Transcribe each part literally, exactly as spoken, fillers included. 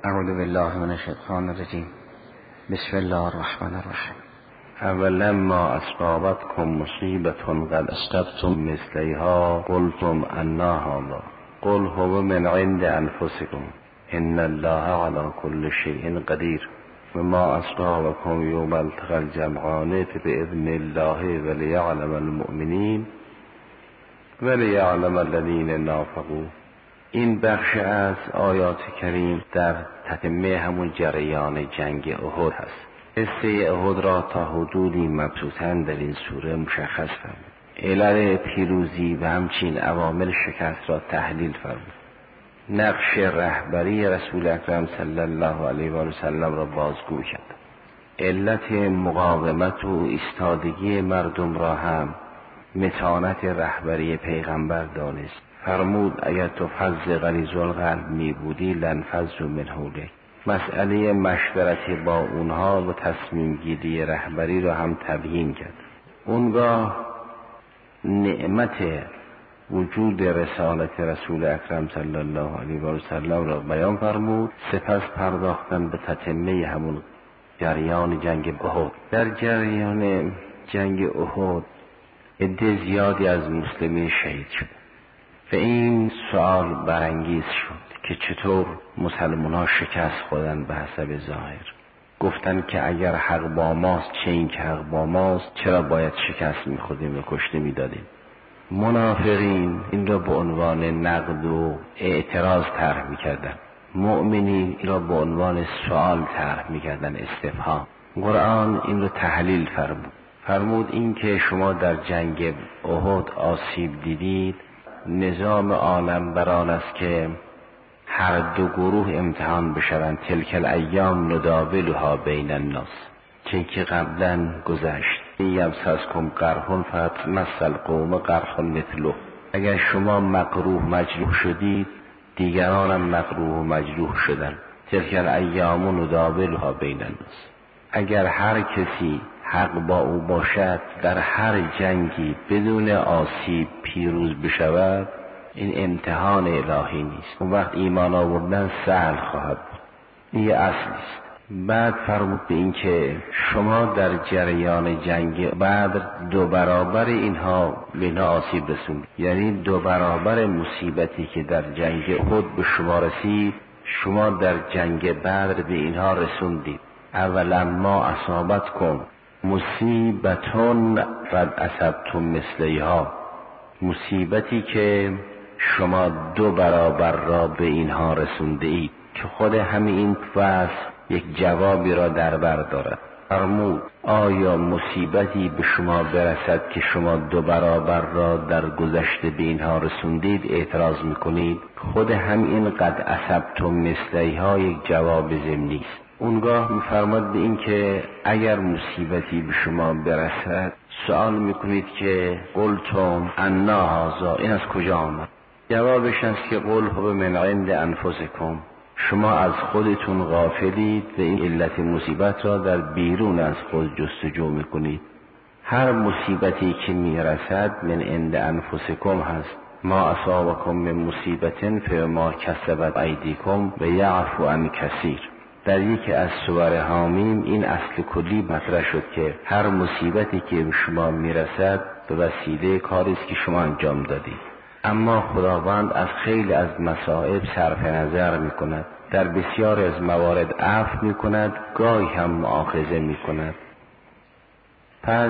اعوذ بالله من الشیطان الرجیم. بسم الله الرحمن الرحیم. اولا ما اصابتکم مصیبة قد اصبتم مثلیها قلتم انا هذا قل هو من عند انفسکم ان الله علی کل شیء قدیر و ما اصابکم یوم التقى الجمعان باذن الله ولیعلم المؤمنین ولیعلم الذین نافقوا. این بخش از آیات کریم در تتمه همون جریان جنگ احد هست. قصه احد را تا حدودی مبسوطاً در این سوره مشخص فرمود. علل پیروزی و همچنین عوامل شکست را تحلیل فرمود. نقش رهبری رسول اکرم صلی الله علیه و سلم را بازگو کرد. علت مقاومت و ایستادگی مردم را هم متانت رهبری پیغمبر دانست. فرمود اگر تو فز غلیظ القلب می بودی لنفضوا من حولک. مسئله مشورت با اونها و تصمیم گیری رهبری را هم تبیین کرد. اونگاه نعمت وجود رسالت رسول اکرم صلی الله علیه و سلم را بیان فرمود. سپس پرداختن به تتمه همون جریان جنگ احد. در جریان جنگ احد عده زیادی از مسلمین شهید شد و این سوال برانگیز شد که چطور مسلمان ها شکست خوردن. به حسب ظاهر گفتن که اگر حق با ماست، چه این که حق با ماست، چرا باید شکست میخوردیم و کشته میدادیم. منافقین این را به عنوان نقد و اعتراض طرح میکردن. مؤمنین این را به عنوان سوال طرح میکردن، استفهام. قرآن این را تحلیل فرمود. فرمود این که شما در جنگ احد آسیب دیدید، نظام عالم بران است که هر دو گروه امتحان بشوند. تلک الایام نداولها بین الناس. چون که قبلا گذشت. یمسسکم قرح فمس القوم قرح مثله. اگر شما مقروح مجروح شدید، دیگران هم مقروح و مجروح شدند. تلک الایام نداولها بین الناس. اگر هر کسی حق با او باشد در هر جنگی بدون آسیب پیروز بشود، این امتحان الهی نیست. اون وقت ایمان آوردن سهل خواهد بود. این اصلی است. بعد فرمود به این که شما در جریان جنگ بدر دو برابر اینها به اینها آسیب رسوند. یعنی دو برابر مصیبتی که در جنگ احد به شما رسید، شما در جنگ بدر به اینها رسوندید. اولا ما اصابتکم مصیبتون قد اصبتم مثلیها. مصیبتی که شما دو برابر را به اینها رسونده اید، که خود همین این فصل یک جوابی را در بر دارد. فرمود آیا مصیبتی به شما برسد که شما دو برابر را در گذشته به اینها رسوندید اعتراض میکنید؟ خود همین قد اصبتم مثلیها یک جواب ضمنی است. اونگاه میفرماد به این که اگر مصیبتی به شما برسد سوال میکنید که قلتم انا هذا، این از کجا آمد؟ جوابش است که قل هو من عند انفسکم. شما از خودتون غافلید و این علت مصیبت را در بیرون از خود جستجو میکنید. هر مصیبتی که میرسد من عند انفسکم هست. ما اصابکم من مصیبت فما کسبت ایدیکم و یعفو عن کثیر. در یکی از سور حامیم این اصل کلی مطرح شد که هر مصیبتی که به شما میرسد به وسیله کاری است که شما انجام دادید. اما خداوند از خیلی از مصائب صرف نظر میکند. در بسیار از موارد عفو میکند، گاهی هم مؤاخذه میکند. پس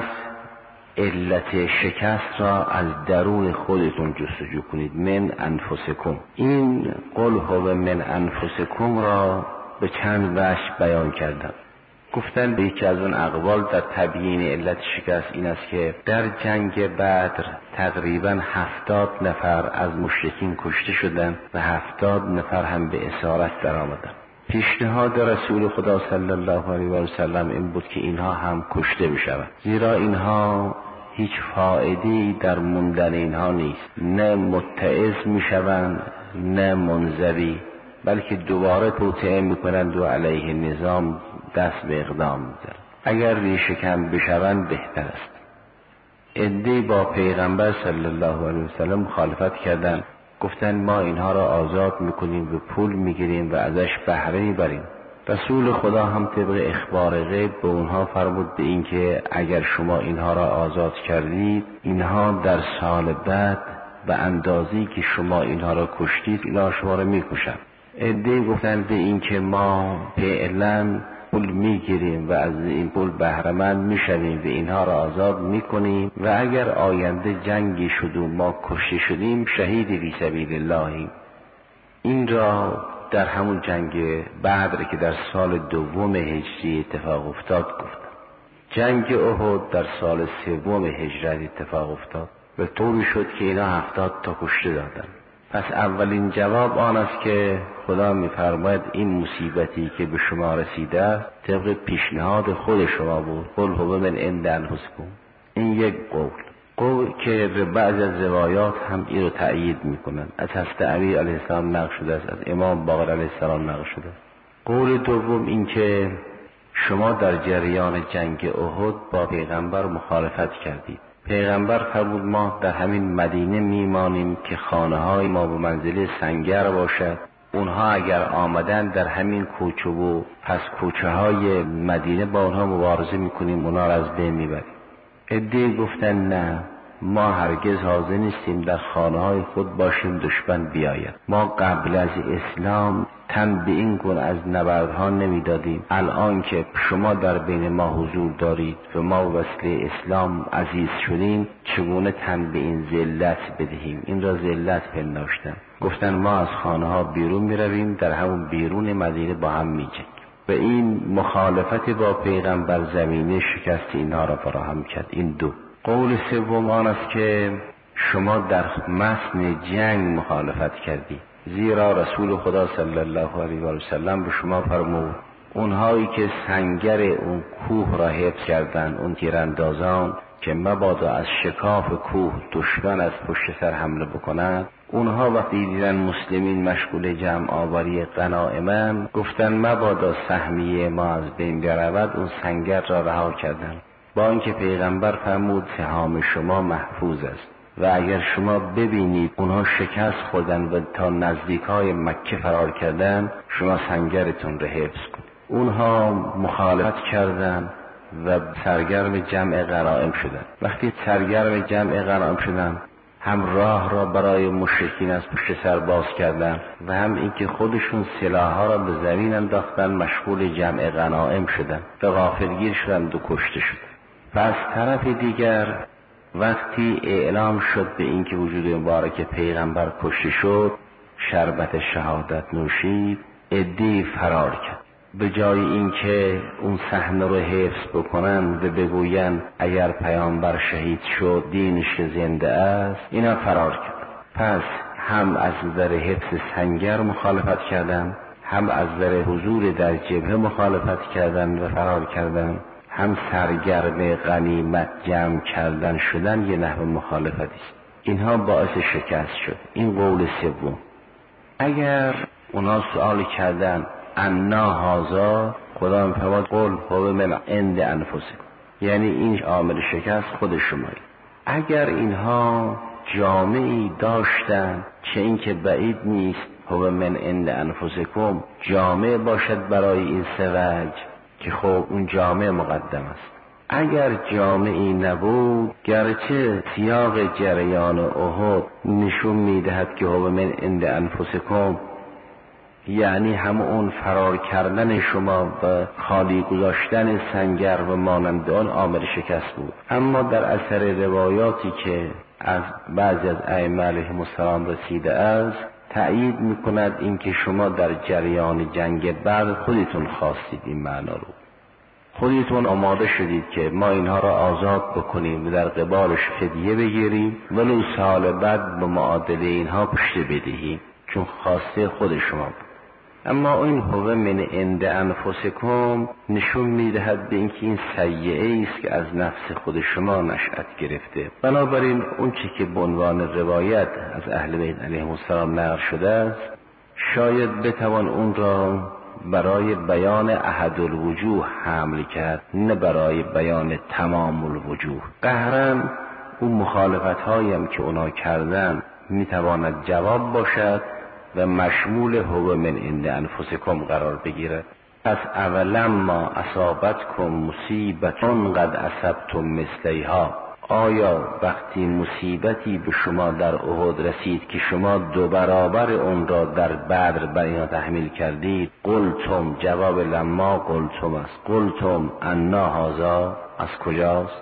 علت شکست را از درون خودتون جستجو کنید. من انفسکم. این قل هو من انفسکم را به چند وجه بیان کردم. گفتن به یکی از اون اقوال در تبیین علت شکست این است که در جنگ بدر تقریبا هفتاد نفر از مشرکین کشته شدند و هفتاد نفر هم به اسارت در آمدند. پیشنهاد رسول خدا صلی الله علیه و سلم این بود که اینها هم کشته بشوند، زیرا اینها هیچ فایده‌ای در موندن اینها نیست. نه متعظ میشوند نه منزوی، بلکه دوباره توطئه میکنند و علیه نظام دست به اقدام میزنند. اگر ریشه کن بشوند بهتر است. عده‌ای با پیغمبر صلی الله علیه و سلم مخالفت کردند گفتن ما اینها را آزاد میکنیم و پول میگیریم و ازش بهره میبریم. رسول خدا هم طبق اخبار غیب به اونها فرمود به این که اگر شما اینها را آزاد کردید، اینها در سال بعد به اندازی که شما اینها را کشتید اینها شما را میکشند. عده‌ای گفتن به این که ما فعلا پول میگیریم و از این پول بهره‌مند میشویم و اینها را آزاد میکنیم و اگر آینده جنگی شد و ما کشته شدیم شهید فی سبیل الله. این را در همون جنگ بدر که در سال دوم هجری اتفاق افتاد گفت. جنگ احد در سال سوم هجرت اتفاق افتاد و طوری شد که اینا هفتاد تا کشته دادن. پس اولین جواب آن است که خدا می‌فرماید این مصیبتی که به شما رسیده است طبق پیشنهاد خود شما بود. قل هو من عند انفسکم. این یک قول. قول که بعضی از روایات هم این رو تأیید میکنن. از حضرت علی علیه السلام نقل شده است، از امام باقر علیه السلام نقل شده. قول دوم این که شما در جریان جنگ احد با پیغمبر مخالفت کردید. پیغمبر فرمود ما در همین مدینه میمانیم که خانه های ما به منزله سنگر باشد. اونها اگر آمدن در همین کوچه و پس کوچه های مدینه با اونها مبارزه میکنیم، اونها را از بین میبریم. عده‌ای گفتن نه، ما هرگز حاضر نیستیم در خانه های خود باشیم دشمن بیاید. ما قبل از اسلام تن به این گونه از نبردها نمیدادیم. الان که شما در بین ما حضور دارید و ما وسیله اسلام عزیز شدیم، چگونه تن به این ذلت بدهیم؟ این را ذلت پنداشتن. گفتن ما از خانه ها بیرون میرویم، در همون بیرون مدینه با هم میجنگیم. و این مخالفت با پیغمبر زمینه شکست اینها را فراهم کرد. این دو. قول سوم آن است که شما در متن جنگ مخالفت کردی، زیرا رسول خدا صلی الله علیه و سلم به شما فرمود اونهایی که سنگر اون کوه را حفظ کردند، اون تیراندازان که مبادا از شکاف کوه دشمن از پشت سر حمله بکنند، اونها وقتی دیدن مسلمین مشغول جمع آوری غنائمند، گفتن مبادا سهمیه ما از بین برود، اون سنگر را رها کردند. با اینکه پیغمبر فرمود سهام شما محفوظ است و اگر شما ببینید اونها شکست خوردن و تا نزدیکای مکه فرار کردن، شما سنگرتون را حفظ کنید. اونها مخالفت کردند و سرگرم جمع غنایم شدند. وقتی سرگرم جمع غنایم شدند، هم راه را برای مشرکین از پشت سر باز کردند و هم اینکه خودشون سلاح‌ها را به زمین انداختن، مشغول جمع غنایم شدند و غافلگیر شدند و کشته شدند. و از طرف دیگر وقتی اعلام شد به اینکه وجود مبارک پیغمبر کشته شد، شربت شهادت نوشید، عده‌ای فرار کرد. به جای اینکه اون صحنه رو حفظ بکنن و بگوین اگر پیامبر شهید شد دینش زنده است، اینا فرار کرد. پس هم از نظر حفظ سنگر مخالفت کردن، هم از نظر حضور در جبهه مخالفت کردن و فرار کردن، هم سرگرم غنیمت جمع کردن شدن یه نحو مخالفتی است. اینها باعث شکست شد. این قول سوم. اگر اونا سوال کردن انا هذا، خدا میفرماد قل هو من عند انفسکم، یعنی این عامل شکست خود شمایی. اگر اینها جامعی داشتن، چه این که بعید نیست هو من عند انفسکم جامع باشد برای این سوج که خب اون جامع مقدم است. اگر جامعی نبود، گرچه سیاق جریان احد نشون میدهد که هو من عند انفسکم، یعنی هم اون فرار کردن شما و خالی گذاشتن سنگر و مانند آن عامل شکست بود، اما در اثر روایاتی که از بعضی از ائمه علیهم السلام رسیده است تأیید میکند اینکه شما در جریان جنگ بعد خودتون خواستید این معنا رو، خودتون آماده شدید که ما اینها را آزاد بکنیم و در قبالش فدیه بگیریم ولو سال بعد به معادله اینها پشت بدهیم، چون خواسته خود شما بود. اما این هو من عند انفسکم نشون میدهد به اینکه این سیئه است که از نفس خود شما نشأت گرفته. بنابراین اون چی که به عنوان روایت از اهل بیت علیهم السلام نقل شده است، شاید بتوان اون را برای بیان احد الوجوه حمل کرد، نه برای بیان تمام الوجوه. قهرن اون مخالفت هایی هم که اونا کردن میتواند جواب باشد و مشمول هو من عند انفسکم قرار بگیرد. پس اولم ما اصابتکم مصیبتون قد اصبتم مثلیها، آیا وقتی مصیبتی به شما در احد رسید که شما دو برابر اون را در بدر بر اینا تحمیل کردید، قلتم، جواب لما قلتم است، قلتم انا هذا، از کجاست؟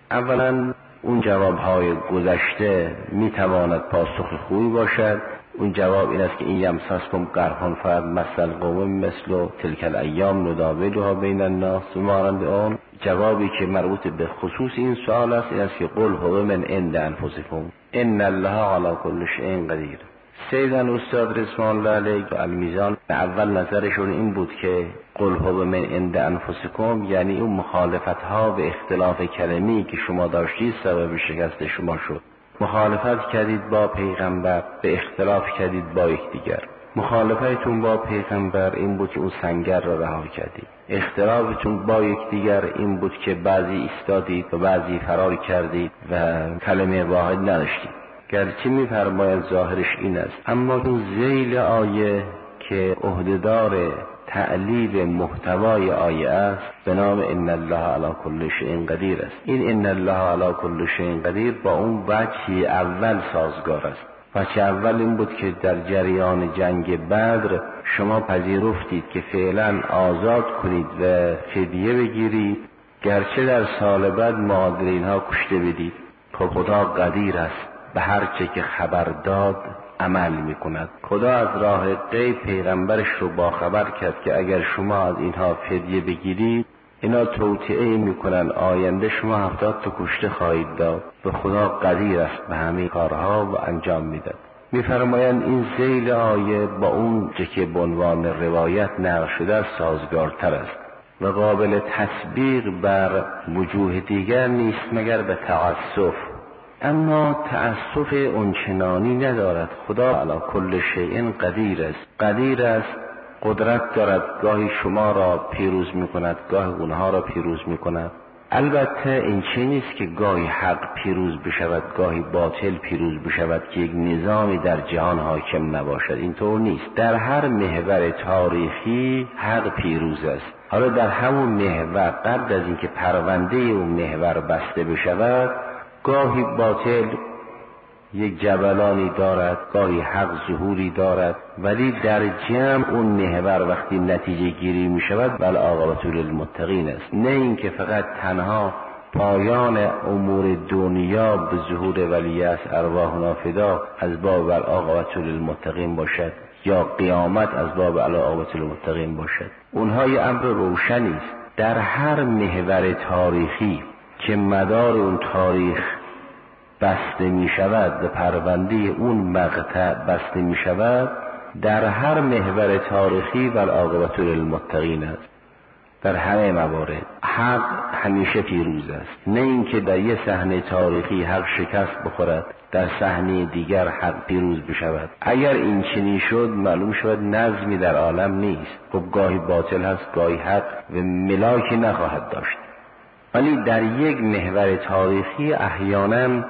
اولا اون جوابهای گذشته میتواند پاسخ خوبی باشد. اون جواب این است که این یمسسکم قرحون فقط مثل قوم مثل تلک الایام نداولها بین الناس و مانند اون. جوابی که مربوط به خصوص این سوال است این است که قل هو من عند انفسکم ان الله علی کل شیء قدیر. سیدن استاد رضوان الله علیه المیزان اول نظرشون این بود که قل هو من عند انفسکم یعنی اون مخالفت ها به اختلاف کلمی که شما داشتید سبب شکست شما شد. مخالفت کردید با پیغمبر، به اختلاف کردید با یکدیگر. مخالفتون با پیغمبر این بود که اون سنگر را رها کردید. اختلافتون با یکدیگر این بود که بعضی ایستادید و بعضی فرار کردید و کلمه واحد نداشتید. گرچه می‌فرماید ظاهرش این است، اما اون ذیل آیه که عهده‌دار تعلیل محتوای آیه است به نام ان الله علی کل شیء قدیر است. این ان الله علی کل شیء قدیر با اون وجه اول سازگار است. وجه اول این بود که در جریان جنگ بدر شما پذیرفتید که فعلا آزاد کنید و فدیه بگیرید، گرچه در سال بعد معادلین ها کشته بدید. خدا قدیر است، به هر چه که خبر داد عمل میکند. خدا از راه غیب پیغمبرش رو با خبر کرد که اگر شما از اینها فدیه بگیرید اینا توطئه میکنن، آینده شما هفتاد تا کشته خواهید داد. به خدا قدیر است به همه کارها و انجام میداد. میفرمایند این ذیل آیه با اون چه که به عنوان روایت نقل شده سازگارتر است و قابل تطبیق بر وجوه دیگر نیست مگر به تأسف. اما تأسف اونچنانی ندارد. خدا علی کل شیء قدیر است. قدیر است، قدرت دارد، گاهی شما را پیروز میکند، گاهی اونها را پیروز میکند. البته این چه نیست که گاهی حق پیروز بشود گاهی باطل پیروز بشود که یک نظامی در جهان حاکم نباشد. اینطور نیست. در هر محور تاریخی حق پیروز است. حالا در همون محور قبل از اینکه پرونده اون محور بسته بشود گاهی باطل یک جبلانی دارد، گاهی حق ظهوری دارد، ولی در جمع اون محور وقتی نتیجه گیری می شود بل عاقبت للمتقین است. نه اینکه فقط تنها پایان امور دنیا به ظهور ولی است ارواحنا فدا از باب بل عاقبت للمتقین باشد یا قیامت از باب بل عاقبت للمتقین باشد. اونها یه امر روشنی است. در هر محور تاریخی که مدار اون تاریخ بسته می شود، به پرونده اون مقطع بسته می شود، در هر محور تاریخی والعاقبت للمتقین است. در همه موارد حق همیشه پیروز است. نه اینکه در یه صحنه تاریخی حق شکست بخورد در صحنه دیگر حق پیروز بشود. اگر این چنین شد معلوم شود نظمی در عالم نیست. خب گاهی باطل هست گاهی حق و ملاکی نخواهد داشت. ولی در یک محور تاریخی احیانا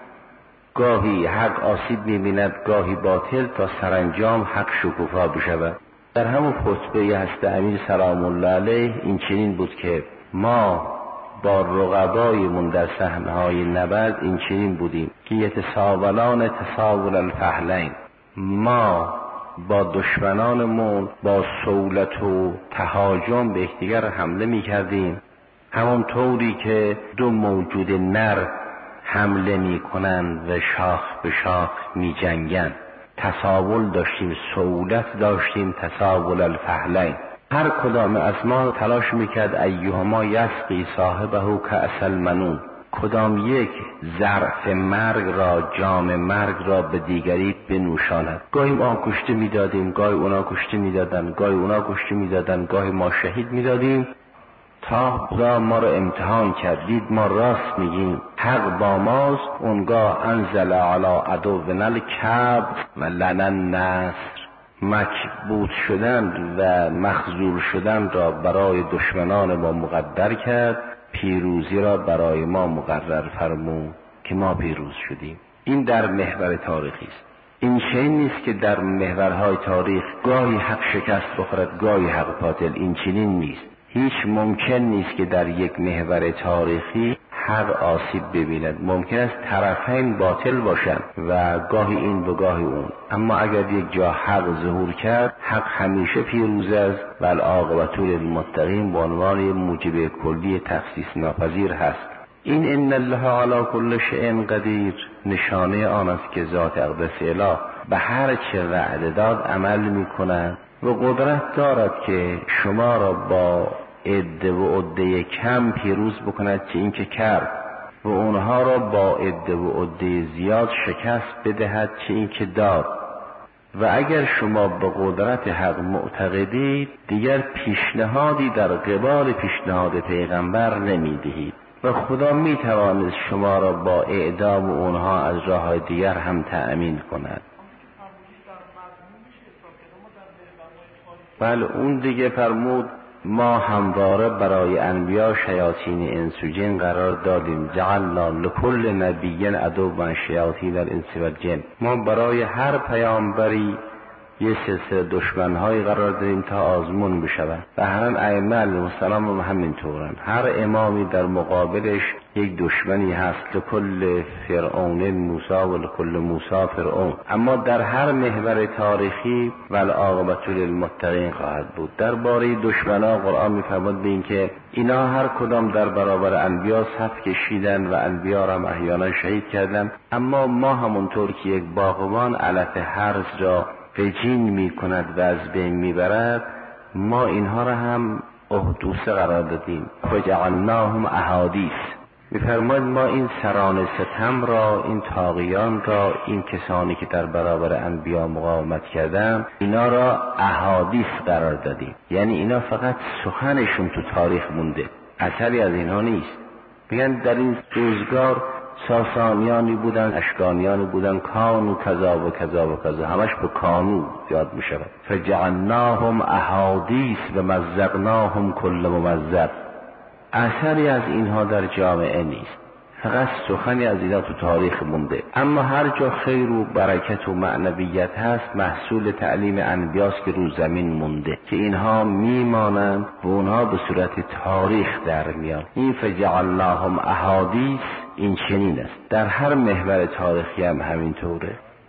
گاهی حق آسیب می‌بیند گاهی باطل تا سرانجام حق شکوفا بشود. در همون خطبه حضرت امیر سلام الله علیه این چنین بود که ما با رقبایمون در صحنه‌های نبرد این چنین بودیم که یتساولان تساول الفحلین، ما با دشمنانمون با سولت و تهاجم به یکدیگر حمله می‌کردیم، همون طوری که دو موجود نر حمله می کنند و شاخ به شاخ می جنگند. تساول داشتیم، سولت داشتیم، تساول الفحلین. هر کدام از ما تلاش میکرد ایهما یسقی صاحبه کأس المنون، کدام یک ظرف مرگ را، جام مرگ را به دیگری بنوشاند. گاهی ما کشته میدادیم، گاهی اونا کشته میدادن، گاهی اونا کشته میدادن، گاهی ما شهید میدادیم، تا خدا ما رو امتحان کردید ما راست میگیم حق با ماست. اونگاه انزل علی عدونا الکبر و لنا النصر، مکبوت شدن و مخذول شدن را برای دشمنان ما مقدر کرد، پیروزی را برای ما مقرر فرمود که ما پیروز شدیم. این در محور تاریخی است. این چنین نیست که در محورهای تاریخ گاهی حق شکست بخورد گاهی حق باطل. این چنین نیست. هیچ ممکن نیست که در یک محور تاریخی حق آسیب ببیند. ممکن است طرفین باطل باشند و گاهی این و گاهی اون، اما اگر یک جا حق ظهور کرد، حق همیشه پیروز است و العاقبة للمتقین به عنوان موجب کلی تخصیص ناپذیر هست. این ان الله علی کل شیء قدیر نشانه آن است که ذات اقدس اله به هر چه وعده داد عمل می کند و قدرت دارد که شما را با عده و عده کم پیروز بکند چه این که کرد و اونها را با عده و عده زیاد شکست بدهد چه این که داد. و اگر شما به قدرت حق معتقدید دیگر پیشنهادی در قبال پیشنهاد پیغمبر نمی دهید و خدا می توانست شما را با اعدام اونها از راه دیگر هم تأمین کند. بله اون دیگه فرمود ما همواره برای انبیا شیاطین انس و جن قرار دادیم، جعلنا لکل نبی عدوا شیاطین الانس و الجن. ما برای هر پیامبری یه سلسله دشمن‌های قرار دادیم تا آزمون بشود و همین ائمه علیهم السلام هم همینطورن. هر امامی در مقابلش یک دشمنی هست، لکل فرعون موسی و لکل موسی فرعون. اما در هر محور تاریخی والعاقبة للمتقین خواهد بود. درباره دشمنا قرآن می‌فرماید به این که اینا هر کدام در برابر انبیا صف کشیدن و انبیا را احیانا شهید کردن، اما ما همونطور که یک باغبان علف هرز را فجین می کند و از بین می برد، ما اینها را هم احدوثه قرار دادیم. فجعلناهم احادیث. می فرماید ما این سران ستم را، این طاغیان را، این کسانی که در برابر انبیا مقاومت کردن، اینا را احادیث قرار دادیم. یعنی اینا فقط سخنشون تو تاریخ مونده، اثری از اینها نیست. میگن در این روزگار ساسانیانی بودن، اشکانیانی بودن، کانو کذا و کذا و کذا، همش به کانو یاد می شود. فجعلناهم احادیث و مزقناهم کل ممزق. اثری از اینها در جامعه نیست، فقط سخنی از اینها تو تاریخ مونده. اما هر جا خیر و برکت و معنویت هست محصول تعلیم انبیاست که رو زمین مونده، که اینها میمانند و اونها به صورت تاریخ در میان. این فجعلناهم احادیث این چنین است. در هر محور تاریخی هم همینطوره.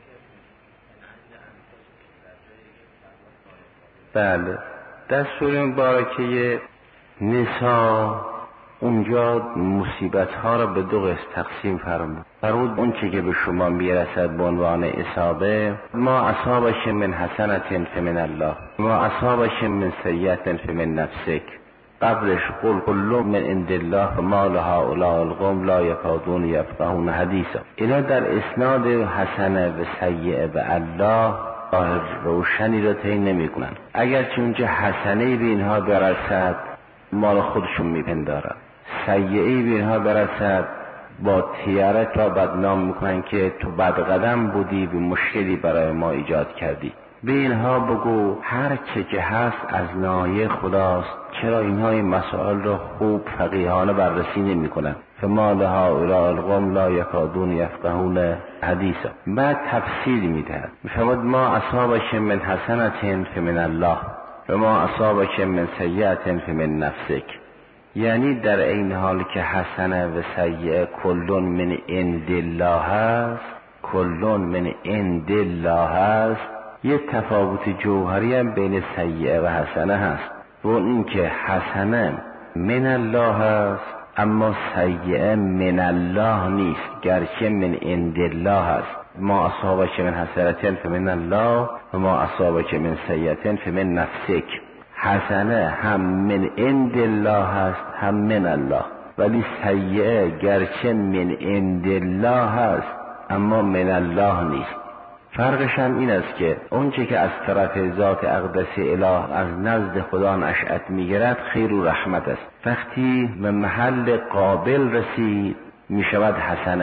بله در سوره مبارکه نساء اونجا مصیبت ها را به دو قسم تقسیم فرمود. فرمود اون چی که به شما میرسد به عنوان اصابه، ما اصابش من حسنة فمن الله ما اصابش من سیئة فمن نفسک. قبلش قل کل من عند الله فما لهؤلاء القوم لا یکادون یفقهون حدیثا. اینا در اسناد حسنه و سیئه به الله ظاهر روشنی را تعیین نمی کنن. اگرچه اونجا حسنه به اینها برسد مال خودشون میپندارن، سیئه‌ای به اینها برسد با تیارت را بدنام میکنن که تو بدقدم بودی و مشکلی برای ما ایجاد کردی. به اینها بگو هر چه که هست از نایه خداست، چرا اینها این مسائل را خوب فقیهانه بررسی نمی کنن؟ فما لهؤلاء القوم لا یکادون یفقهون حدیثا. بعد تفصیل میدهد، میفرماید ما اصابش من حسنة فمن الله و ما اصابک من سیئة فمن نفسک. یعنی در این حال که حسنه و سیئه کلون من عند الله هست، کلون من عند الله هست، یه تفاوت جوهری هم بین سیئه و حسنه هست. و اون این که حسنه من الله هست اما سیئه من الله نیست، گرچه من عند الله هست. ما اصابک من حسنة فمن الله و ما اصابک من سیئة فمن نفسک. حسنه هم من عند الله هست هم من الله، ولی سیئه گرچه من عند الله هست اما من الله نیست. فرقش هم این است که اونچه که از طرف ذات اقدس اله از نزد خدا نشأت میگیرد خیر و رحمت است. وقتی به محل قابل رسید میشود حسنه،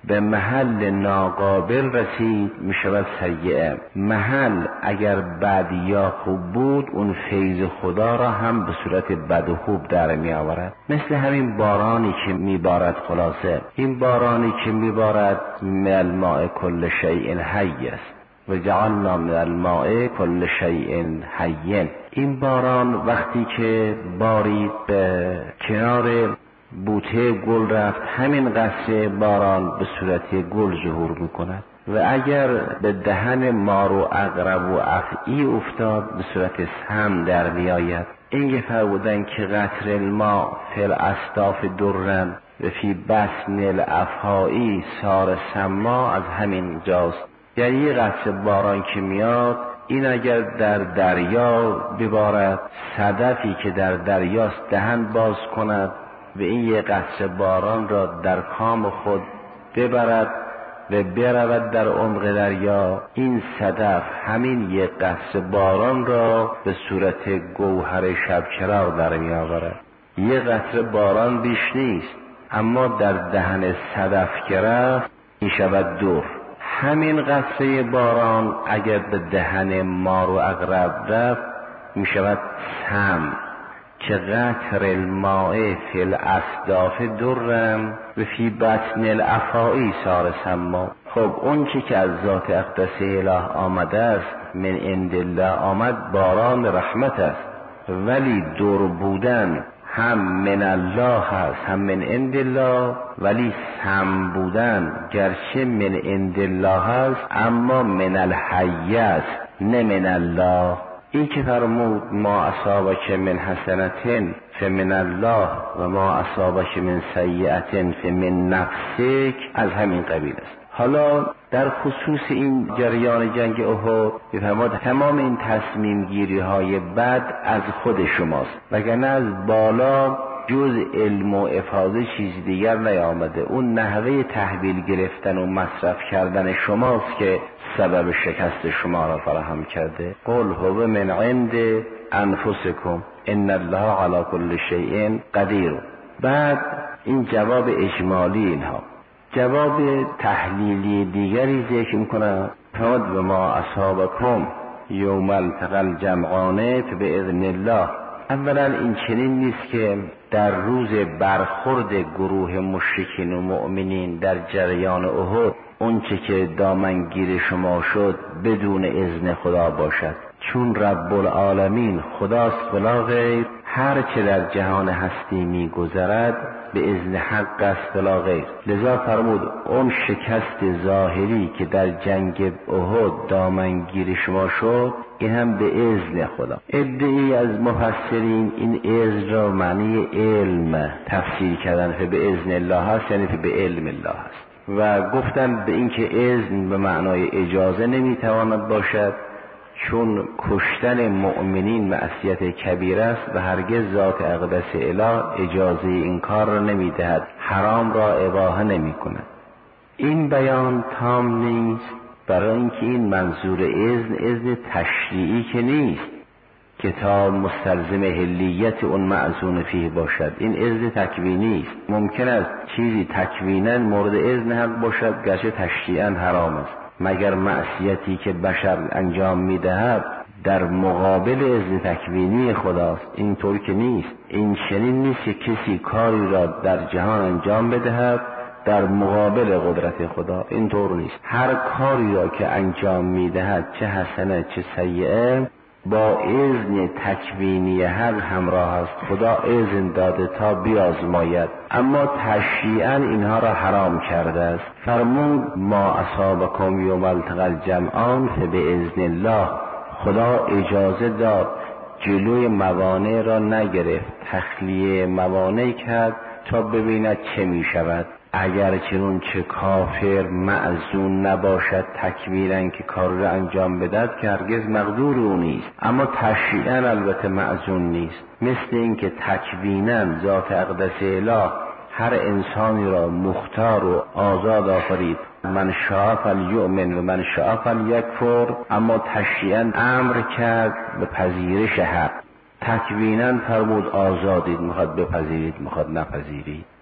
به محل ناقابل رسید می شود سیئه. محل اگر بد یا خوب بود اون فیض خدا را هم به صورت بد و خوب در می آورد. مثل همین بارانی که می بارد. خلاصه این بارانی که می بارد من الماء کل شیء حی است و جعلنا من الماء کل شیء حی. این باران وقتی که بارید به کنار بوته گل رفت، همین قطره باران به صورت گل ظهور میکند و اگر به دهن مار و عقرب و افعی افتاد به صورت سم در میآید. این که فرمودن که قطره الماء فی الاصداف درن و فی بطن الافهائی صار سما از همین جاست. یعنی یه قطره باران که میاد این اگر در دریا ببارد، صدفی که در دریاست دهن باز کند و این یک قطره باران را در کام خود ببرد و برود در عمق دریا، این صدف همین یک قطره باران را به صورت گوهر شبچراغ در می آورد. یک قطره باران بیش نیست، اما در دهن صدف که رفت می شود دور. همین قطره باران اگر به دهن مار و عقرب رفت می شود سم. که قطر الماء فی الاصداف درم و فی بطن الافهائی صار سما. خب اون چی که از ذات اقدس اله آمده است، من عند الله آمد، باران رحمت است، ولی دور بودن هم من الله هست هم من عند الله، ولی سم بودن گرچه من عند الله هست اما من الحی است نه من الله. این که فرمود ما اصابک من حسنتن فمن الله و ما اصابک من سیئتن فمن نفسک از همین قبیل است. حالا در خصوص این جریان جنگ احد بفرماد تمام این تصمیم گیری های بد از خود شماست، وگرنه از بالا جز علم و افاده چیز دیگر نیامده. اون نحوه تحویل گرفتن و مصرف کردن شماست که سبب شکست شما را فراهم کرده. قل هو من عند انفسکم ان الله علی کل شیء قدیر. بعد این جواب اجمالی اینها. جواب تحلیلی دیگری ذکر میکنه. فرمود و ما اصابکم یوم التقى الجمعان فباذن الله. اولا این چنین نیست که در روز برخورد گروه مشرکین و مؤمنین در جریان احد اون چه که دامنگیر شما شد بدون اذن خدا باشد، چون رب العالمین خداست ولا غیر. هر چه در جهان هستی می گذرد به اذن حق است ولا غیر. لذا فرمود اون شکست ظاهری که در جنگ احد دامنگیر شما شد این هم به اذن خدا. عده‌ای از مفسرین این اذن را معنی علم تفسیر کردن که به اذن الله هست، یعنی که به علم الله هست، و گفتن به این که اذن به معنای اجازه نمیتواند باشد، چون کشتن مؤمنین معصیت کبیر است و هرگز ذات اقدس اله اجازه این کار را نمیدهد، حرام را اباحه نمی کند. این بیان تام نیست، برای اینکه این منظور اذن اذن تشریعی که نیست که تا مستلزم حلیت اون معزون فیه باشد. این اذن تکوینی است. ممکن است چیزی تکویناً مورد اذن حق باشد گرچه تشریعاً حرام است، مگر معصیتی که بشر انجام میدهد در مقابل اذن تکوینی خداست. این طور که نیست. این چنین نیست که کسی کاری را در جهان انجام بدهد در مقابل قدرت خدا. این طور نیست. هر کاری را که انجام میدهد چه حسنه چه سیئه با اذن تکوینی حق همراه است. خدا اذن داده تا بیازماید، اما تشریعاً اینها را حرام کرده است. فرمود ما اصابکم یوم التقى الجمعان فباذن الله. خدا اجازه داد، جلوی موانع را نگرفت، تخلیه موانع کرد تا ببیند چه می شود. اگر چنون چه کافر معزون نباشد تکویرن که کار را انجام بدهد که هرگز مقدور او نیست، اما تشریعاً البته معزون نیست. مثل این که تکویناً ذات اقدس اله هر انسانی را مختار و آزاد آفرید، من شاء فلیؤمن و من شاء فلیکفر، اما تشریعاً امر کرد به پذیرش حق. تکویناً فرمود آزادید، میخواد بپذیرید میخواد نپذیرید.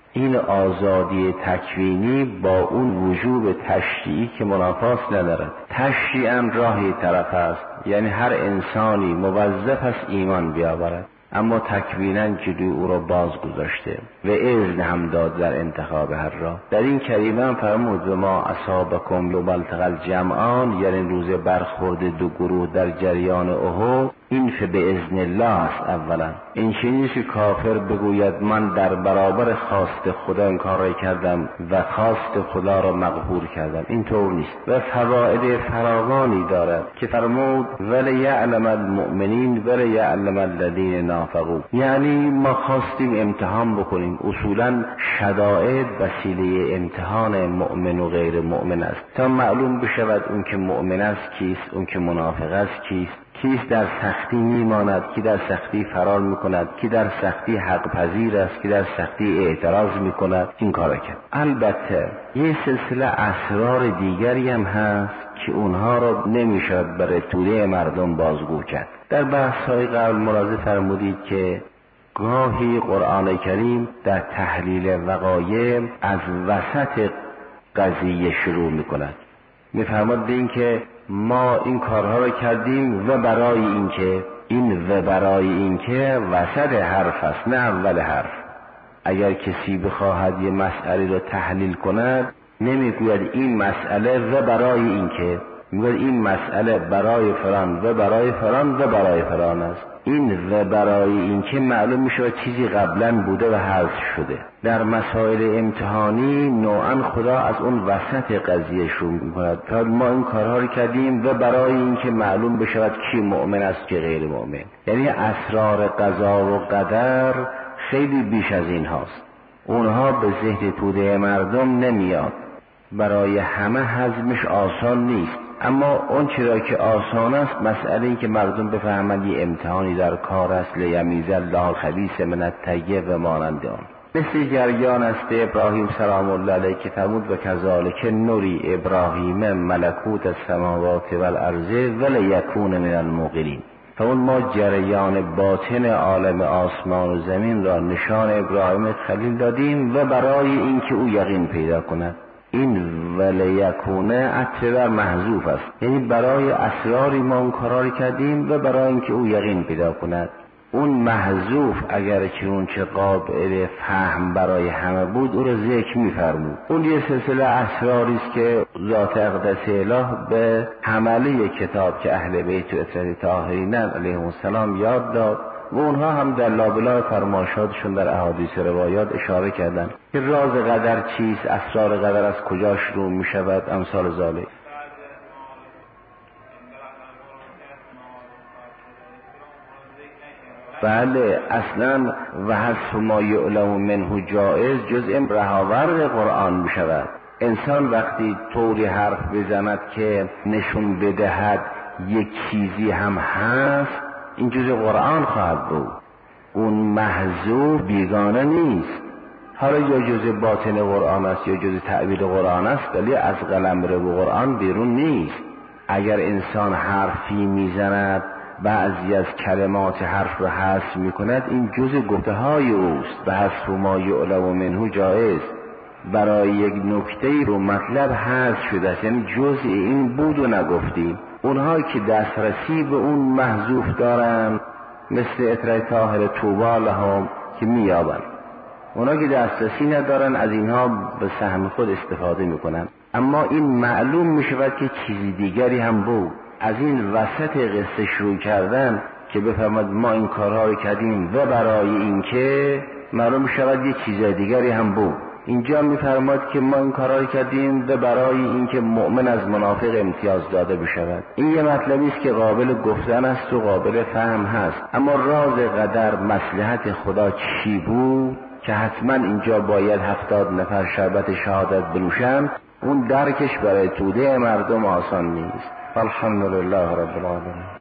این آزادی تکوینی با اون وجوب تشریعی که منافاست ندارد. تشریعاً راهی طرف است، یعنی هر انسانی موظف است ایمان بیاورد، اما تکویناً جلوی او را باز گذاشته و اذن هم داد در انتخاب هر راه. در این کریمه هم فرمود و ما اصابکم یوم التقی الجمعان، یعنی روز برخورد دو گروه در جریان احد، این فباذن الله است. اولا این چیزی که کافر بگوید من در برابر خواست خدا این کار را کردم و خواست خدا را مقهور کردم، این طور نیست و فواید فراوانی دارد که فرمود ولیعلم المؤمنین ولیعلم الذین نافقوا، یعنی ما خواستیم امتحان بکنیم. اصولا شدائد وسیله امتحان مؤمن و غیر مؤمن است تا معلوم بشود اون که مؤمن است کیست، اون که منافق است کیست، کیست در سختی میماند، کی در سختی فرار میکند، کی در سختی حق پذیر است، کی در سختی اعتراض میکند. این کارا کرد. البته یه سلسله اسرار دیگری هم هست که اونها را نمیشود برای توده مردم بازگو کرد. در بحث‌های قبل ملاحظه فرمودید که گاهی قرآن کریم در تحلیل وقایع از وسط قضیه شروع میکند. میفرماد به این که ما این کارها رو کردیم و برای این که این و برای این که وسط حرف است نه اول حرف. اگر کسی بخواهد یه مسئله رو تحلیل کند نمیگوید این مسئله و برای این که، میگوید این مسئله برای فلان و برای فلان و برای فلان است. این و برای این که معلوم میشه چیزی قبلا بوده و حذف شده. در مسائل امتحانی نوعا خدا از اون وسط قضیه شروع میکند تا ما این کارها رو کردیم و برای این که معلوم بشود کی مؤمن است که غیر مؤمن. یعنی اسرار قضا و قدر خیلی بیش از این هاست. اونها به ذهن توده مردم نمیاد، برای همه هضمش آسان نیست، اما اون چرا که آسان است مسئله این که مردم بفهمند یه امتحانی در کار است. لیمیز الله الخبیث من الطیب و مانند آن. مثل جریان است ابراهیم سلام الله علیه که فرمود و کذالک نوری ابراهیم ملکوت السماوات والارض ولیکون من الموقنین. فرمود ما جریان باطن عالم آسمان و زمین را نشان ابراهیم خلیل دادیم و برای اینکه او یقین پیدا کند. این ولیکونه عطف بر محذوف است، یعنی برای اسراری ما اون کاراری کردیم و برای اینکه او یقین پیدا کند. اون محذوف اگر که اون چه قابل فهم برای همه بود او را ذکر می‌فرمود. اون یه سلسله اسراری است که ذات اقدس اله به حمله کتاب که اهل بیت و اطهار طاهرین علیهم السلام یاد داد و اونها هم در لابلای فرمایشاتشون در احادیث روایات اشاره کردند که راز قدر چیست، اسرار قدر از کجا شروع می شود، امثال ذالک. بله اصلا و حذف ما یعلم منه جائز جزء رهاورد قرآن می شود. انسان وقتی طوری حرف بزند که نشون بدهد یک چیزی هم هست این جزء قرآن خواهد بود. اون محذوف بیگانه نیست. حالا یا جزء باطن قرآن است یا جزء تعبیر قرآن است، ولی از قلمرو قرآن بیرون نیست. اگر انسان حرفی میزند بعضی از کلمات حرف را حذف میکند این جزء گفته های اوست. به حذف ما یعلم منه جایز، برای یک نکته رو مطلب حذف شده است، یعنی جزء این بود و نگفتیم. اونهایی که دسترسی به اون محذوف دارن مثل اطهار طاهر طوبی لهم که میابن، اونها که دسترسی ندارن از اینها به سهم خود استفاده میکنن. اما این معلوم میشود که چیزی دیگری هم بود. از این وسط قصه شروع کردن که بفرماد ما این کارها رو کردیم و برای این که معلوم شود یه چیز دیگری هم بود. اینجا میفرماد که ما این کارها رو کردیم و برای این که مؤمن از منافق امتیاز داده بشود. این یه مطلبی است که قابل گفتن است و قابل فهم هست، اما راز قدر مصلحت خدا چی بود که حتما اینجا باید هفتاد نفر شربت شهادت بنوشند، اون درکش برای توده مردم آسان نیست. الحمدلله رب العالمین.